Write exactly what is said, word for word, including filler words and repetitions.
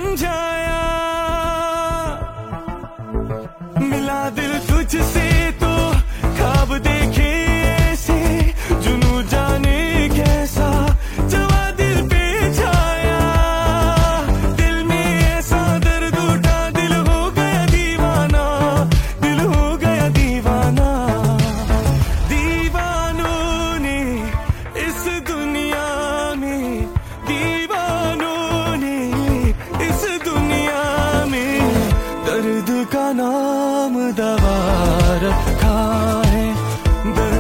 समझाया, मिला दिल तुझसे तो ख्वाब देखे ऐसे, जुनू जाने कैसा जवा दिल पे छाया। दिल में ऐसा दर्द उठा, दिल हो गया दीवाना, दिल हो गया दीवाना। दीवानों ने इस दुनिया में, दीवानों ने इस दुनिया में दर्द का नाम दवा रखा है। दर्द